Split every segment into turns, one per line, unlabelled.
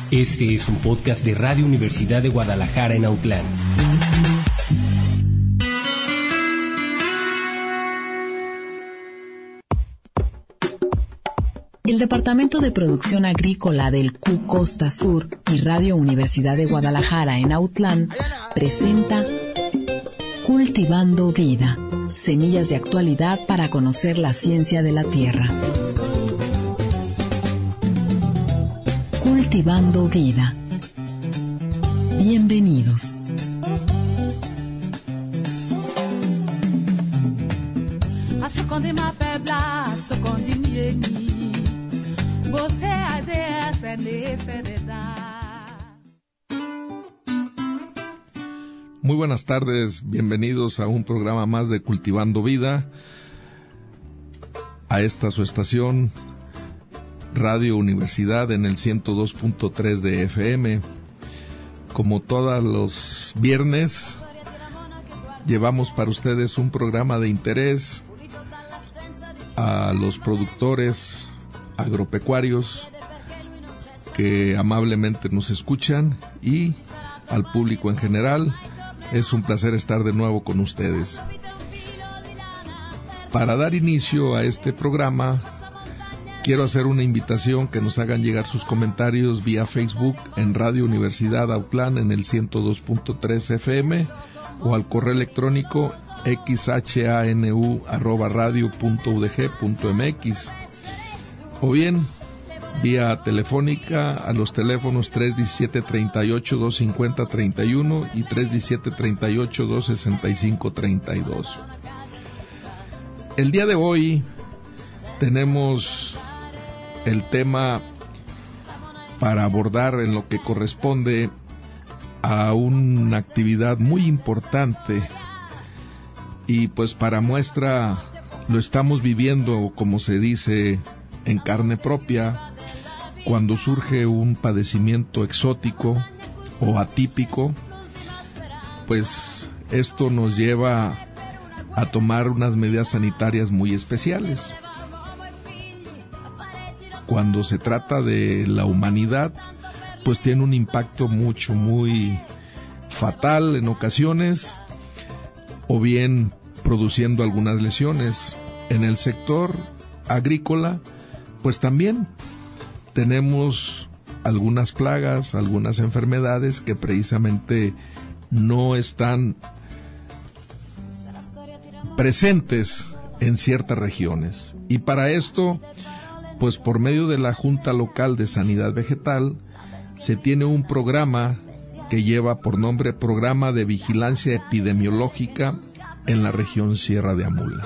Este es un podcast de Radio Universidad de Guadalajara en Autlán.
El Departamento de Producción Agrícola del Q Costa Sur y Radio Universidad de Guadalajara en Autlán presenta Cultivando Vida, semillas de actualidad para conocer la ciencia de la tierra. Cultivando Vida. Bienvenidos.
Muy buenas tardes, bienvenidos a un programa más de Cultivando Vida, a esta su estación Radio Universidad en el 102.3 de FM. Como todos los viernes, llevamos para ustedes un programa de interés a los productores agropecuarios que amablemente nos escuchan y al público en general. Es un placer estar de nuevo con ustedes. Para dar inicio a este programa, quiero hacer una invitación que nos hagan llegar sus comentarios vía Facebook en Radio Universidad Autlán en el 102.3 FM o al correo electrónico xhanu@radio.udg.mx o bien vía telefónica a los teléfonos 317-38-250-31 y 317-38-265-32. El día de hoy tenemos el tema para abordar en lo que corresponde a una actividad muy importante y pues para muestra lo estamos viviendo, como se dice, en carne propia, cuando surge un padecimiento exótico o atípico. Pues esto nos lleva a tomar unas medidas sanitarias muy especiales. Cuando se trata de la humanidad, pues tiene un impacto muy fatal en ocasiones, o bien produciendo algunas lesiones. En el sector agrícola, pues también tenemos algunas plagas, algunas enfermedades que precisamente no están presentes en ciertas regiones. Y para esto, pues por medio de la Junta Local de Sanidad Vegetal, se tiene un programa que lleva por nombre Programa de Vigilancia Epidemiológica en la región Sierra de Amula.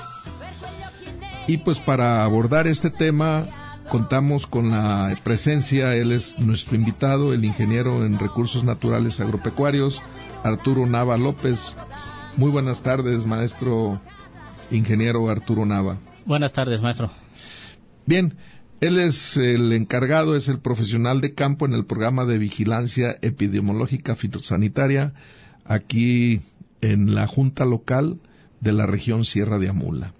Y pues para abordar este tema contamos con la presencia, él es nuestro invitado, el ingeniero en Recursos Naturales Agropecuarios, Arturo Nava López. Muy buenas tardes, maestro ingeniero Arturo Nava.
Buenas tardes, maestro.
Bien, él es el encargado, es el profesional de campo en el programa de vigilancia epidemiológica fitosanitaria aquí en la Junta Local de la región Sierra de Amula.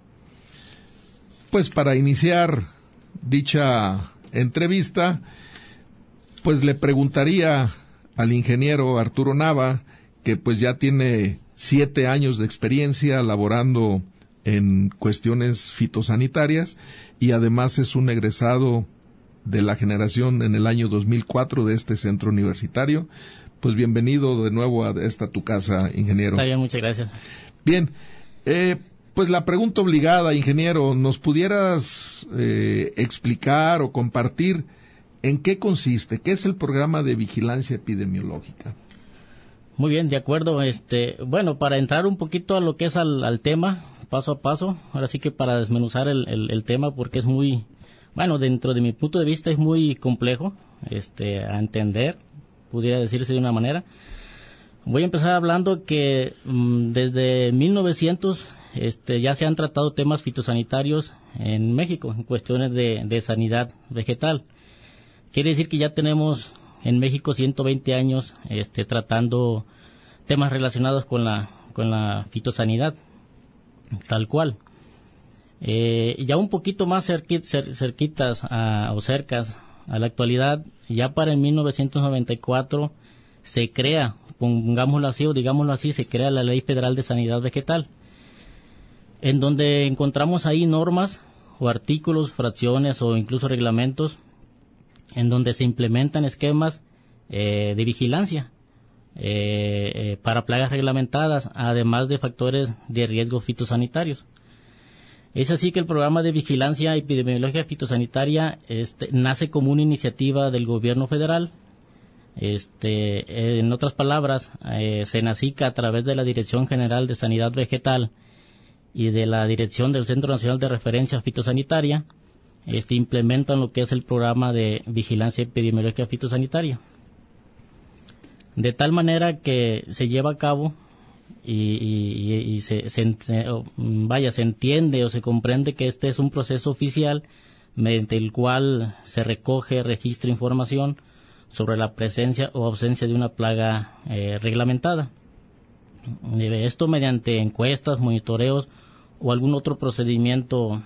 Pues para iniciar dicha entrevista, pues le preguntaría al ingeniero Arturo Nava, que pues ya tiene 7 años de experiencia laborando en cuestiones fitosanitarias y además es un egresado de la generación en el año 2004 de este centro universitario. Pues bienvenido de nuevo a esta tu casa, ingeniero.
Está bien, muchas gracias.
Bien, pues la pregunta obligada, ingeniero, ¿nos pudieras explicar o compartir en qué consiste? ¿Qué es el programa de vigilancia epidemiológica?
Muy bien, de acuerdo. Bueno, para entrar un poquito a lo que es al tema, paso a paso, ahora sí que para desmenuzar el tema, porque es muy, bueno, dentro de mi punto de vista es muy complejo a entender, pudiera decirse de una manera. Voy a empezar hablando que desde 1900 ya se han tratado temas fitosanitarios en México, en cuestiones de sanidad vegetal. Quiere decir que ya tenemos en México 120 años tratando temas relacionados con la fitosanidad, tal cual. Ya un poquito más cerquitas o cercas A la actualidad, ya para el 1994 se crea, pongámoslo así o digámoslo así, se crea la Ley Federal de Sanidad Vegetal, en donde encontramos ahí normas o artículos, fracciones o incluso reglamentos en donde se implementan esquemas de vigilancia para plagas reglamentadas, además de factores de riesgo fitosanitarios. Es así que el programa de vigilancia epidemiológica fitosanitaria nace como una iniciativa del gobierno federal. En otras palabras, SENACICA, a través de la Dirección General de Sanidad Vegetal y de la Dirección del Centro Nacional de Referencia Fitosanitaria, implementan lo que es el programa de vigilancia epidemiológica fitosanitaria. De tal manera que se lleva a cabo y se entiende o se comprende que este es un proceso oficial mediante el cual se recoge, registra información sobre la presencia o ausencia de una plaga reglamentada. Esto mediante encuestas, monitoreos o algún otro procedimiento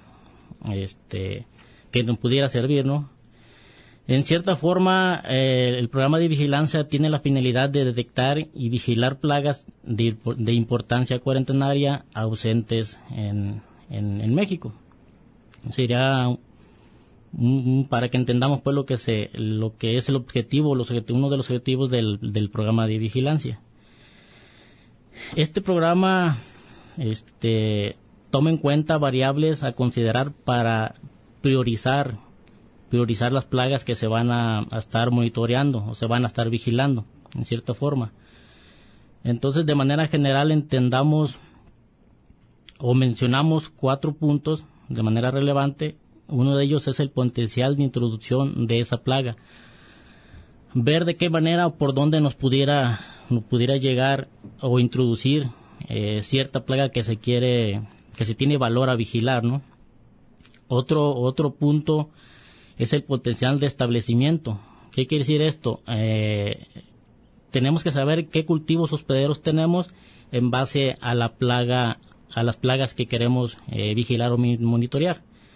que nos pudiera servir, ¿no? En cierta forma, el programa de vigilancia tiene la finalidad de detectar y vigilar plagas de importancia cuarentenaria ausentes en México. Sería para que entendamos pues lo que es el objetivo, uno de los objetivos del programa de vigilancia. Este programa toma en cuenta variables a considerar para priorizar las plagas que se van a estar monitoreando o se van a estar vigilando, en cierta forma. Entonces, de manera general, entendamos o mencionamos 4 puntos de manera relevante. Uno de ellos es el potencial de introducción de esa plaga. Ver de qué manera o por dónde nos pudiera llegar o introducir cierta plaga que se tiene valor a vigilar, ¿no? Otro punto es el potencial de establecimiento. ¿Qué quiere decir esto? Tenemos que saber qué cultivos hospederos tenemos en base a las plagas que queremos vigilar o monitorear.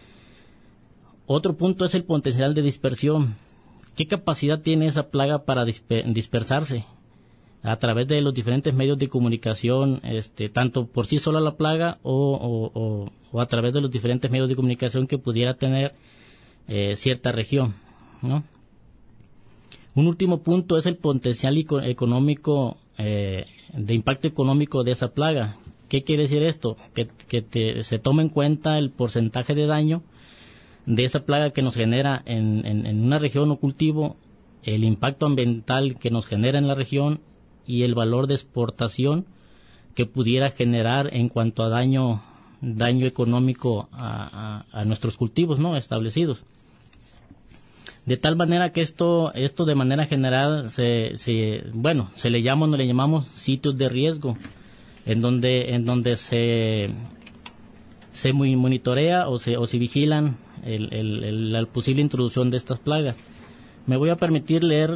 Otro punto es el potencial de dispersión. ¿Qué capacidad tiene esa plaga para dispersarse a través de los diferentes medios de comunicación, tanto por sí sola la plaga o a través de los diferentes medios de comunicación que pudiera tener cierta región, ¿no? Un último punto es el potencial económico, de impacto económico de esa plaga. ¿Qué quiere decir esto? Que se tome en cuenta el porcentaje de daño de esa plaga que nos genera en una región o cultivo, el impacto ambiental que nos genera en la región y el valor de exportación que pudiera generar en cuanto a daño económico a nuestros cultivos, ¿no?, establecidos. De tal manera que esto de manera general se le llamamos sitios de riesgo, en donde se monitorea o se vigilan la posible introducción de estas plagas. Me voy a permitir leer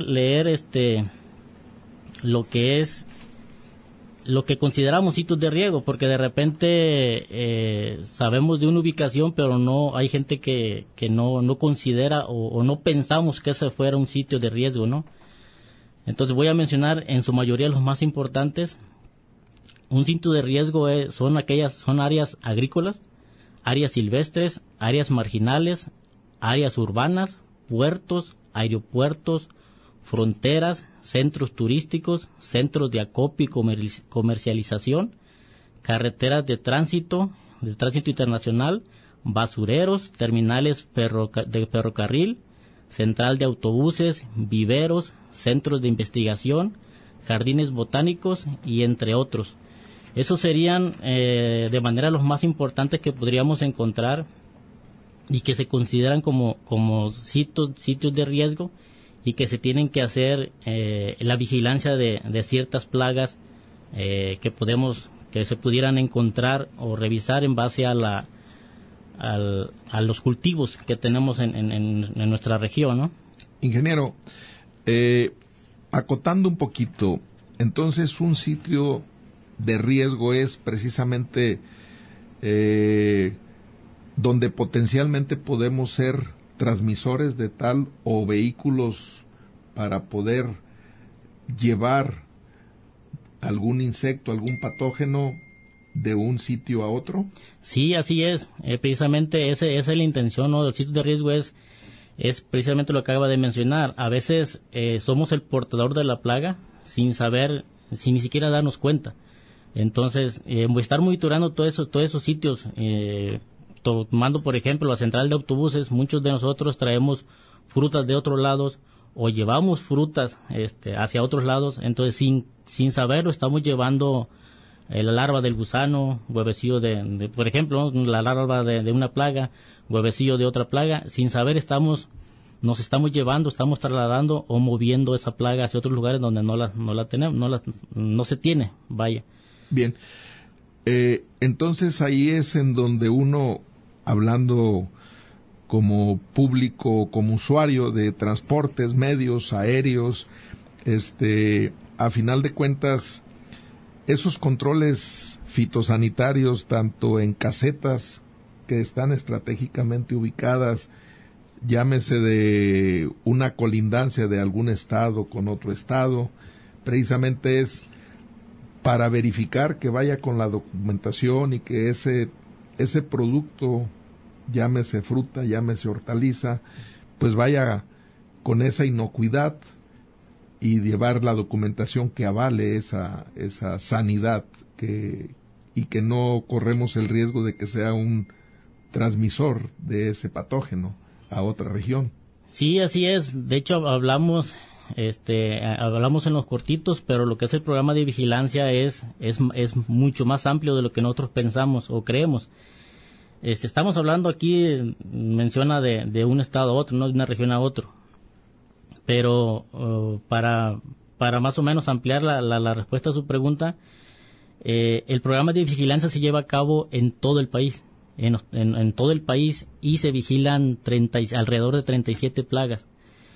lo que consideramos sitios de riesgo, porque de repente sabemos de una ubicación, pero no hay gente que no considera o no pensamos que ese fuera un sitio de riesgo, ¿no? Entonces voy a mencionar en su mayoría los más importantes. Un sitio de riesgo son áreas agrícolas, áreas silvestres, áreas marginales, áreas urbanas, puertos, aeropuertos, fronteras, centros turísticos, centros de acopio y comercialización, carreteras de tránsito internacional, basureros, terminales de ferrocarril, central de autobuses, viveros, centros de investigación, jardines botánicos y entre otros. Esos serían de manera los más importantes que podríamos encontrar y que se consideran como sitios de riesgo y que se tienen que hacer la vigilancia de ciertas plagas que se pudieran encontrar o revisar en base a los cultivos que tenemos en nuestra región, ¿no?
Ingeniero, acotando un poquito, entonces un sitio de riesgo es precisamente donde potencialmente podemos ser transmisores de tal o vehículos para poder llevar algún insecto, algún patógeno de un sitio a otro?
Sí, así es. Precisamente esa es la intención, ¿no? Del sitio de riesgo es precisamente lo que acaba de mencionar. A veces somos el portador de la plaga sin saber, sin ni siquiera darnos cuenta. Entonces, estar monitorando todos esos sitios, tomando por ejemplo la central de autobuses, muchos de nosotros traemos frutas de otros lados o llevamos frutas hacia otros lados, entonces sin saberlo estamos llevando la larva del gusano, huevecillo de por ejemplo, ¿no? La larva de una plaga, huevecillo de otra plaga, sin saber nos estamos llevando, estamos trasladando o moviendo esa plaga hacia otros lugares donde no la tenemos, no se tiene, vaya.
Bien, entonces ahí es en donde uno, hablando como público, como usuario de transportes, medios aéreos, a final de cuentas, esos controles fitosanitarios, tanto en casetas que están estratégicamente ubicadas, llámese de una colindancia de algún estado con otro estado, precisamente es para verificar que vaya con la documentación y que ese producto, llámese fruta, llámese hortaliza, pues vaya con esa inocuidad y llevar la documentación que avale esa sanidad y que no corremos el riesgo de que sea un transmisor de ese patógeno a otra región.
Sí, así es. De hecho, hablamos en los cortitos, pero lo que es el programa de vigilancia es mucho más amplio de lo que nosotros pensamos o creemos. Estamos hablando aquí, menciona de un estado a otro, no de una región a otro. Pero para más o menos ampliar la respuesta a su pregunta, el programa de vigilancia se lleva a cabo en todo el país, en todo el país, y se vigilan alrededor de 37 plagas.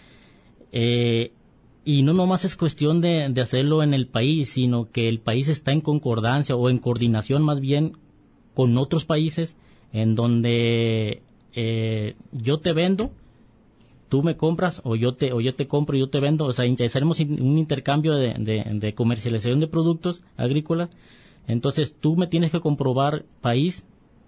Y no nomás es cuestión de hacerlo en el país, sino que el país está en concordancia o en coordinación más bien con otros países, en donde yo te vendo, tú me compras, o yo te compro y yo te vendo. O sea, haremos un intercambio de comercialización de productos agrícolas. Entonces tú me tienes que comprobar, país,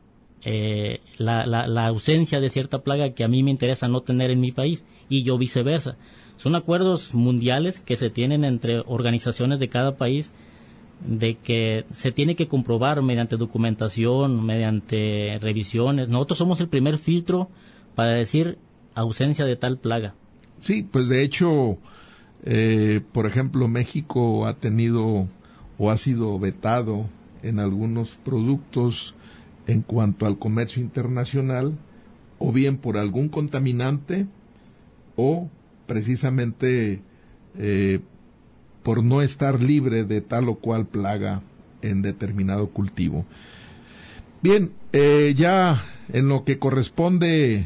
la ausencia de cierta plaga que a mí me interesa no tener en mi país, y yo viceversa. Son acuerdos mundiales que se tienen entre organizaciones de cada país, de que se tiene que comprobar mediante documentación, mediante revisiones. Nosotros somos el primer filtro para decir ausencia de tal plaga.
Sí, pues de hecho, por ejemplo, México ha tenido o ha sido vetado en algunos productos en cuanto al comercio internacional, o bien por algún contaminante, o precisamente por no estar libre de tal o cual plaga en determinado cultivo. Bien, ya en lo que corresponde,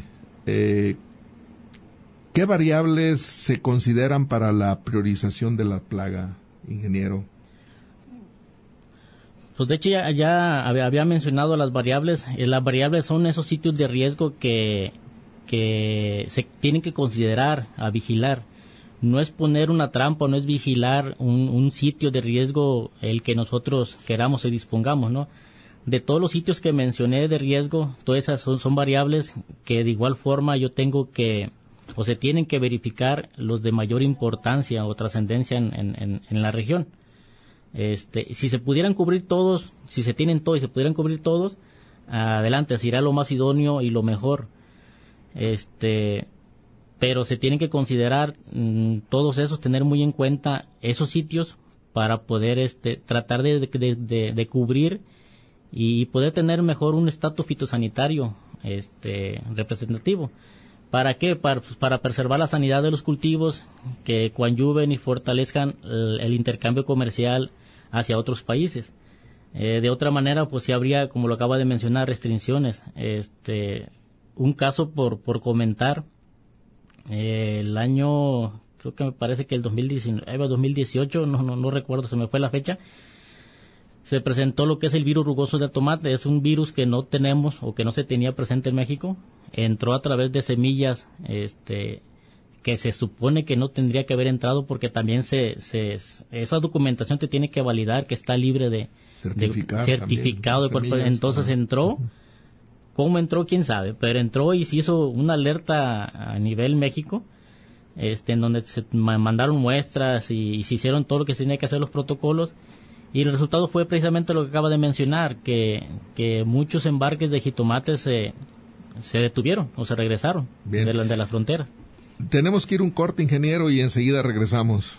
¿qué variables se consideran para la priorización de la plaga, ingeniero?
Pues de hecho ya había mencionado las variables. Las variables son esos sitios de riesgo que se tienen que considerar a vigilar. No es poner una trampa, no es vigilar un sitio de riesgo el que nosotros queramos y dispongamos, ¿no? De todos los sitios que mencioné de riesgo, todas esas son variables que de igual forma yo tengo que, o se tienen que verificar los de mayor importancia o trascendencia en la región. Si se pudieran cubrir todos, si se tienen todos y se pudieran cubrir todos, adelante, se irá lo más idóneo y lo mejor. Pero se tienen que considerar todos esos, tener muy en cuenta esos sitios para poder tratar de cubrir y poder tener mejor un estatus fitosanitario representativo. ¿Para qué? Para preservar la sanidad de los cultivos, que coadyuven y fortalezcan el intercambio comercial hacia otros países. De otra manera, pues sí habría, como lo acaba de mencionar, restricciones. Un caso por comentar, el año, creo que me parece que el 2019, 2018, no recuerdo, se me fue la fecha, se presentó lo que es el virus rugoso del tomate. Es un virus que no tenemos o que no se tenía presente en México. Entró a través de semillas que se supone que no tendría que haber entrado, porque también esa documentación te tiene que validar que está libre de certificado. Entonces entró. ¿Cómo entró? ¿Quién sabe? Pero entró y se hizo una alerta a nivel México, en donde se mandaron muestras y se hicieron todo lo que se tenía que hacer, los protocolos, y el resultado fue precisamente lo que acaba de mencionar, que muchos embarques de jitomates se detuvieron o se regresaron de la frontera.
Tenemos que ir un corte, ingeniero, y enseguida regresamos.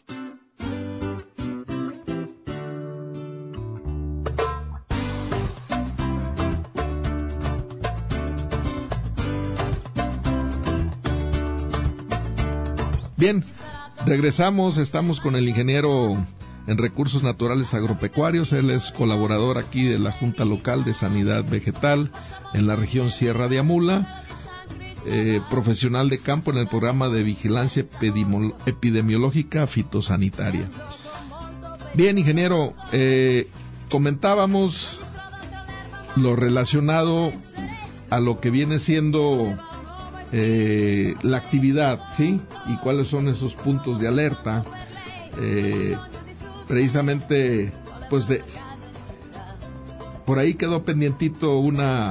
Bien, regresamos, estamos con el ingeniero en Recursos Naturales Agropecuarios. Él es colaborador aquí de la Junta Local de Sanidad Vegetal en la región Sierra de Amula, profesional de campo en el programa de vigilancia epidemiológica fitosanitaria. Bien, ingeniero, comentábamos lo relacionado a lo que viene siendo la actividad, ¿sí? Y cuáles son esos puntos de alerta. Precisamente, pues por ahí quedó pendientito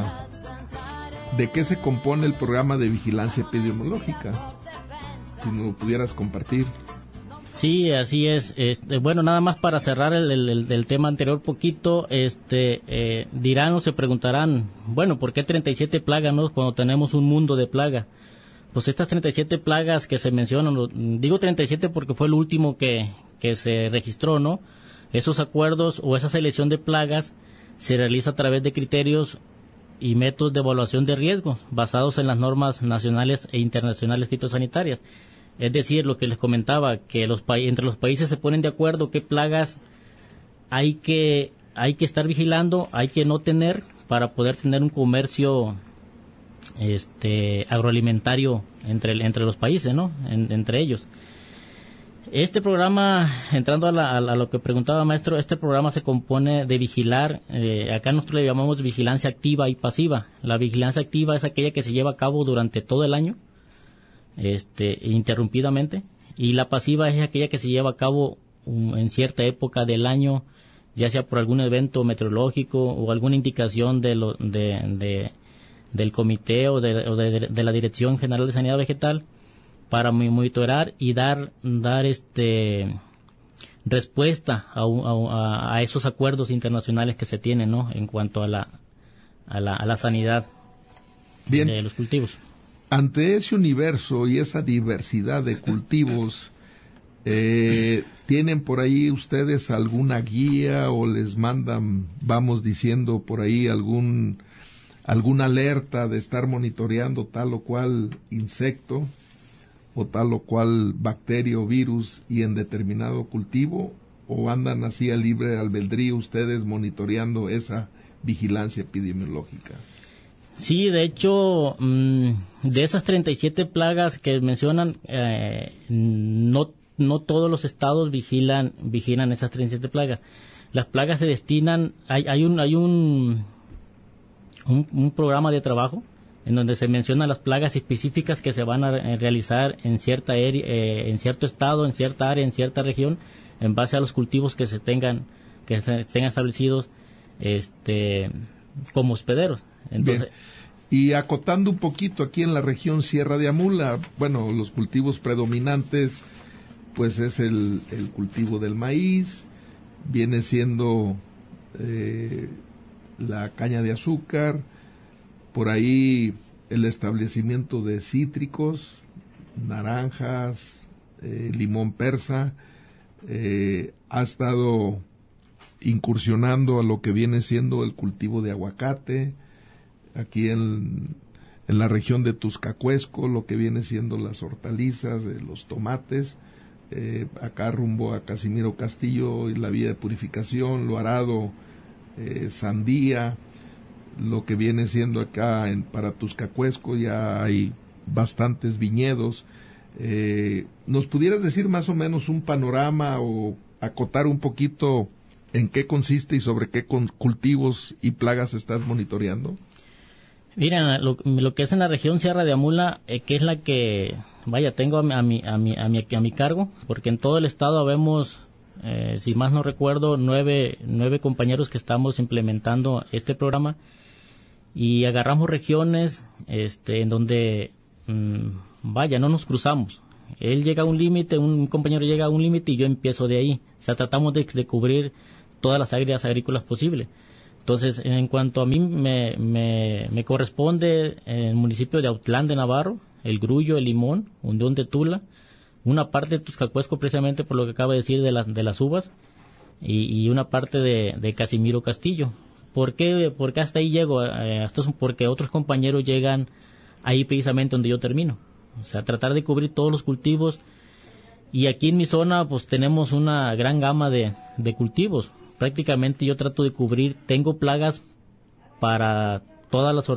de qué se compone el programa de vigilancia epidemiológica. Si nos lo pudieras compartir.
Sí, así es. Bueno, nada más para cerrar el tema anterior poquito, dirán o se preguntarán, bueno, ¿por qué 37 plagas, no, cuando tenemos un mundo de plagas? Pues estas 37 plagas que se mencionan, digo 37 porque fue el último que se registró, ¿no? Esos acuerdos o esa selección de plagas se realiza a través de criterios y métodos de evaluación de riesgo basados en las normas nacionales e internacionales fitosanitarias. Es decir, lo que les comentaba, que entre los países se ponen de acuerdo qué plagas hay que estar vigilando, hay que no tener, para poder tener un comercio agroalimentario entre los países, ¿no? Entre ellos. Este programa, entrando a lo que preguntaba, maestro, este programa se compone de vigilar, acá nosotros le llamamos vigilancia activa y pasiva. La vigilancia activa es aquella que se lleva a cabo durante todo el año, interrumpidamente, y la pasiva es aquella que se lleva a cabo en cierta época del año, ya sea por algún evento meteorológico o alguna indicación del comité o de la Dirección General de Sanidad Vegetal, para monitorar y dar respuesta a esos acuerdos internacionales que se tienen, ¿no?, en cuanto a la sanidad. Bien. De los cultivos.
Ante ese universo y esa diversidad de cultivos, ¿tienen por ahí ustedes alguna guía o les mandan, vamos diciendo por ahí, alguna alerta de estar monitoreando tal o cual insecto o tal o cual bacteria o virus y en determinado cultivo, o andan así a libre albedrío ustedes monitoreando esa vigilancia epidemiológica?
Sí, de hecho, de esas 37 plagas que mencionan, no todos los estados vigilan esas 37 plagas. Las plagas se destinan, hay un programa de trabajo en donde se mencionan las plagas específicas que se van a realizar en cierta en cierto estado, en cierta área, en cierta región, en base a los cultivos que se tengan establecidos como hospederos. Entonces,
bien. Y acotando un poquito aquí en la región Sierra de Amula, bueno, los cultivos predominantes pues es el cultivo del maíz, viene siendo la caña de azúcar, por ahí el establecimiento de cítricos, naranjas, limón persa, ha estado incursionando a lo que viene siendo el cultivo de aguacate, aquí en la región de Tuzcacuesco, lo que viene siendo las hortalizas, los tomates, acá rumbo a Casimiro Castillo y la vía de purificación, lo arado, sandía, lo que viene siendo acá para Tuzcacuesco ya hay bastantes viñedos. ¿Nos pudieras decir más o menos un panorama o acotar un poquito ¿En qué consiste y sobre qué cultivos y plagas estás monitoreando?
Mira, lo que es en la región Sierra de Amula, que es la que, tengo a mi cargo, porque en todo el estado habemos, si más no recuerdo, nueve compañeros que estamos implementando este programa, y agarramos regiones en donde, no nos cruzamos. Él llega a un límite, un compañero llega a un límite y yo empiezo de ahí. O sea, tratamos de cubrir todas las áreas agrícolas posibles. Entonces, en cuanto a mí me corresponde el municipio de Autlán de Navarro, El Grullo, El Limón, Unión de Tula, una parte de Tuzcacuesco, precisamente por lo que acaba de decir de las uvas, y una parte de Casimiro Castillo. ¿Por qué hasta ahí llego? Porque otros compañeros llegan ahí precisamente donde yo termino. O sea, tratar de cubrir todos los cultivos. Y aquí en mi zona pues tenemos una gran gama de cultivos. Prácticamente yo trato de cubrir, tengo plagas para todas las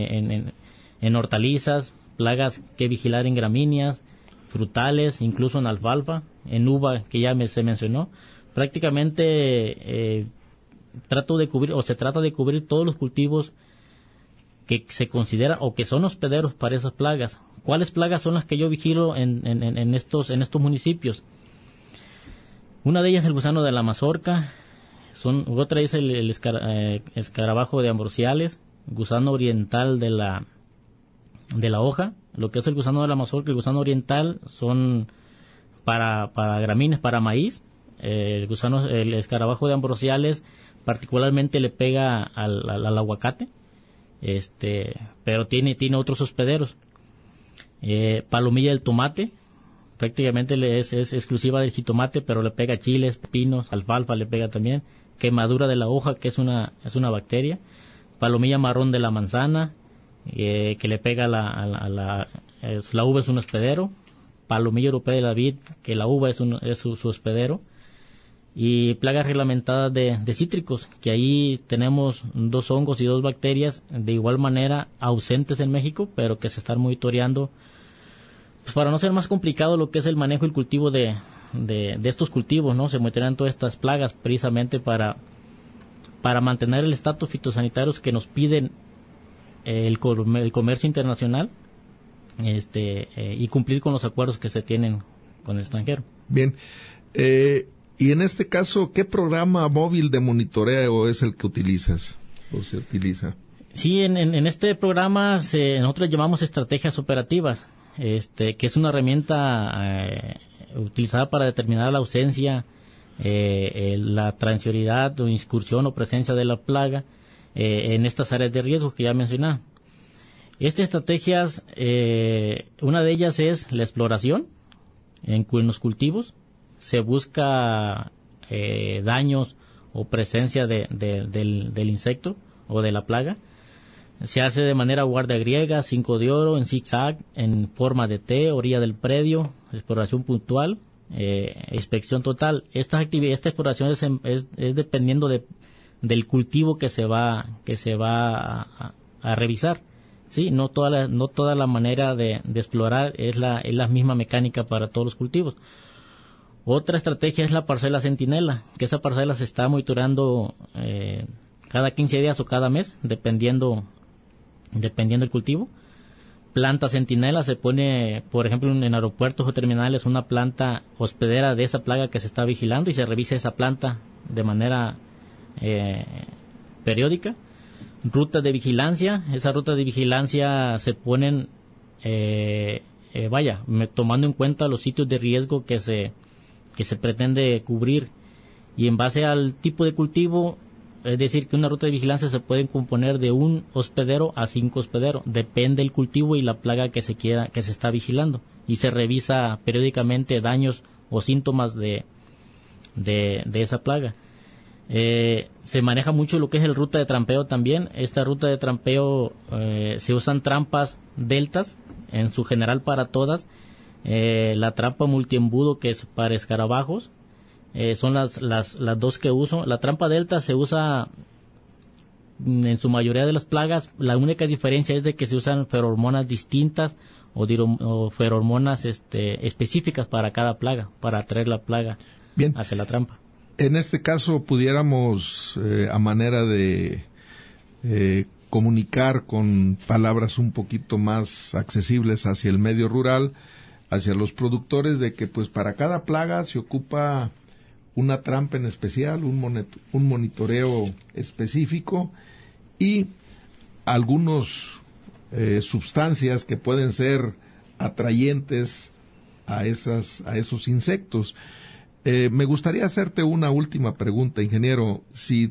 en hortalizas, plagas que vigilar en gramíneas, frutales, incluso en alfalfa, en uva que ya se mencionó. Prácticamente trato de cubrir, o se trata de cubrir todos los cultivos que se consideran o que son hospederos para esas plagas. ¿Cuáles plagas son las que yo vigilo en estos municipios? Una de ellas es el gusano de la mazorca. Otra es el escarabajo de ambrosiales, gusano oriental de la hoja. Lo que es el gusano de la mazorca y el gusano oriental son para gramíneas, para maíz. El escarabajo de ambrosiales particularmente le pega al aguacate, pero tiene otros hospederos. Palomilla del tomate, prácticamente es exclusiva del jitomate, pero le pega chiles, pepinos, alfalfa le pega también. Quemadura de la hoja, que es una bacteria. Palomilla marrón de la manzana, que le pega la uva, es un hospedero. Palomilla europea de la vid, que la uva es su hospedero. Y plagas reglamentadas de cítricos, que ahí tenemos 2 hongos y 2 bacterias de igual manera ausentes en México, pero que se están monitoreando pues, para no ser más complicado lo que es el manejo y el cultivo de estos cultivos, ¿no? Se monitorean todas estas plagas precisamente para mantener el estatus fitosanitario que nos piden el comercio internacional, y cumplir con los acuerdos que se tienen con el extranjero.
Bien. Y en este caso, ¿qué programa móvil de monitoreo es el que utilizas o se utiliza?
Sí, en este programa nosotros llamamos estrategias operativas, que es una herramienta utilizada para determinar la ausencia, la transitoriedad o incursión o presencia de la plaga en estas áreas de riesgo que ya mencioné. Estas estrategias, una de ellas es la exploración en los cultivos. Se busca daños o presencia del insecto o de la plaga. Se hace de manera guardia griega, 5 de oro, en zigzag, en forma de T, orilla del predio, exploración puntual, inspección total. Esta exploración es dependiendo del cultivo que se va a revisar. Sí, no toda la manera de explorar es la misma mecánica para todos los cultivos. Otra estrategia es la parcela centinela, que esa parcela se está monitoreando cada 15 días o cada mes, dependiendo del cultivo. Planta centinela se pone, por ejemplo, en aeropuertos o terminales, una planta hospedera de esa plaga que se está vigilando y se revisa esa planta de manera periódica. Rutas de vigilancia, esas rutas de vigilancia se ponen, tomando en cuenta los sitios de riesgo que se pretende cubrir, y en base al tipo de cultivo, es decir, que una ruta de vigilancia se puede componer de 1 hospedero a 5 hospederos, depende del cultivo y la plaga que se está vigilando, y se revisa periódicamente daños o síntomas de esa plaga. Se maneja mucho lo que es el ruta de trampeo también. Esta ruta de trampeo se usan trampas deltas, en su general para todas. La trampa multiembudo, que es para escarabajos, son las 2 que uso. La trampa delta se usa en su mayoría de las plagas. La única diferencia es de que se usan feromonas distintas o feromonas específicas para cada plaga, para atraer la plaga hacia la trampa.
En este caso pudiéramos, a manera de comunicar con palabras un poquito más accesibles hacia el medio rural, hacia los productores, de que pues para cada plaga se ocupa una trampa en especial, un monitoreo específico y algunos sustancias que pueden ser atrayentes a esos insectos. Me gustaría hacerte una última pregunta, ingeniero. Si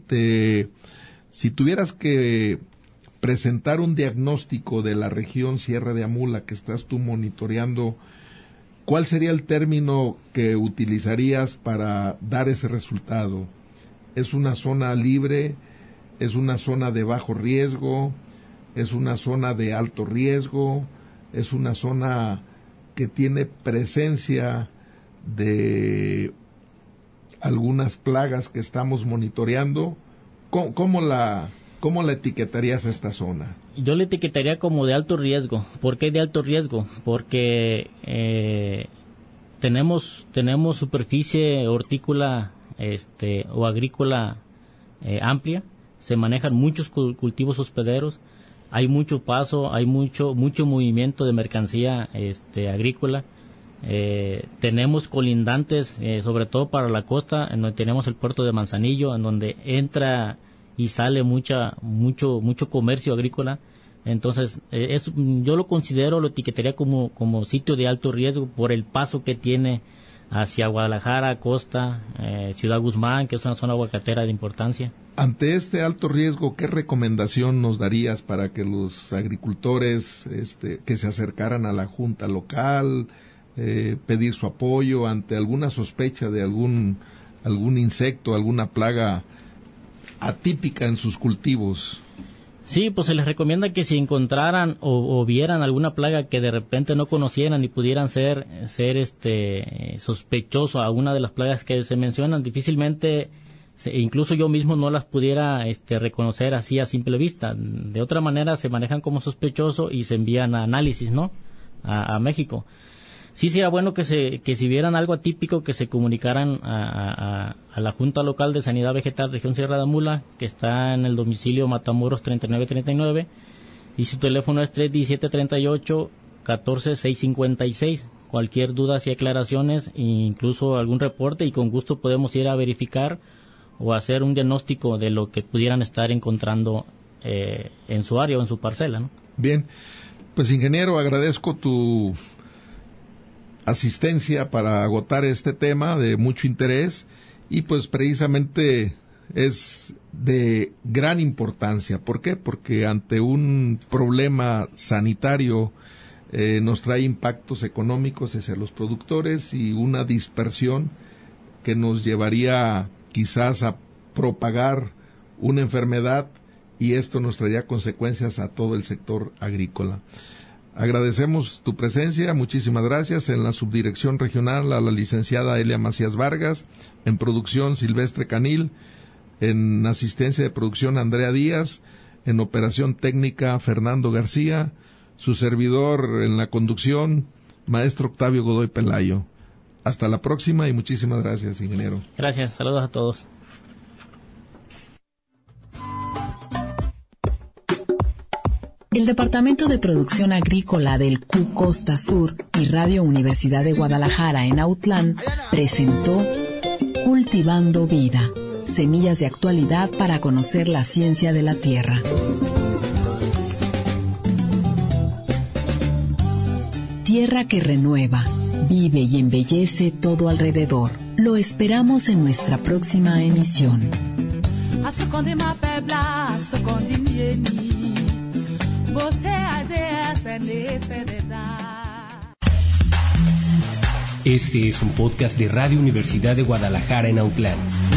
tuvieras que presentar un diagnóstico de la región Sierra de Amula que estás tú monitoreando, ¿cuál sería el término que utilizarías para dar ese resultado? ¿Es una zona libre? ¿Es una zona de bajo riesgo? ¿Es una zona de alto riesgo? ¿Es una zona que tiene presencia de algunas plagas que estamos monitoreando? ¿Cómo la etiquetarías a esta zona?
Yo la etiquetaría como de alto riesgo. ¿Por qué de alto riesgo? Porque tenemos superficie hortícola o agrícola amplia. Se manejan muchos cultivos hospederos. Hay mucho paso, hay mucho movimiento de mercancía agrícola. Tenemos colindantes, sobre todo para la costa, en donde tenemos el puerto de Manzanillo, en donde entra y sale mucho comercio agrícola. Entonces, yo lo etiquetaría como sitio de alto riesgo por el paso que tiene hacia Guadalajara, costa, Ciudad Guzmán, que es una zona aguacatera de importancia.
Ante este alto riesgo, ¿qué recomendación nos darías para que los agricultores que se acercaran a la junta local, pedir su apoyo ante alguna sospecha de algún insecto, alguna plaga atípica en sus cultivos?
Sí, pues se les recomienda que si encontraran o vieran alguna plaga que de repente no conocieran y pudieran ser sospechoso a alguna de las plagas que se mencionan, difícilmente, incluso yo mismo no las pudiera reconocer así a simple vista. De otra manera se manejan como sospechoso y se envían a análisis, ¿no? A México. Sí sería bueno que si vieran algo atípico, que se comunicaran a la Junta Local de Sanidad Vegetal Región Sierra de Amula, que está en el domicilio Matamoros 3939, y su teléfono es 317-38-14-656. Cualquier duda y aclaraciones, e incluso algún reporte, y con gusto podemos ir a verificar o hacer un diagnóstico de lo que pudieran estar encontrando en su área o en su parcela, ¿no?
Bien, pues ingeniero, agradezco tu asistencia para agotar este tema de mucho interés, y pues precisamente es de gran importancia. ¿Por qué? Porque ante un problema sanitario nos trae impactos económicos hacia los productores y una dispersión que nos llevaría quizás a propagar una enfermedad, y esto nos traería consecuencias a todo el sector agrícola. Agradecemos tu presencia, muchísimas gracias. En la subdirección regional a la licenciada Elia Macías Vargas, en producción Silvestre Canil, en asistencia de producción Andrea Díaz, en operación técnica Fernando García, su servidor en la conducción, maestro Octavio Godoy Pelayo. Hasta la próxima y muchísimas gracias, ingeniero.
Gracias, saludos a todos.
El Departamento de Producción Agrícola del Q Costa Sur y Radio Universidad de Guadalajara en Autlán presentó Cultivando Vida, semillas de actualidad para conocer la ciencia de la tierra. Tierra que renueva, vive y embellece todo alrededor. Lo esperamos en nuestra próxima emisión.
Este es un podcast de Radio Universidad de Guadalajara en Autlán.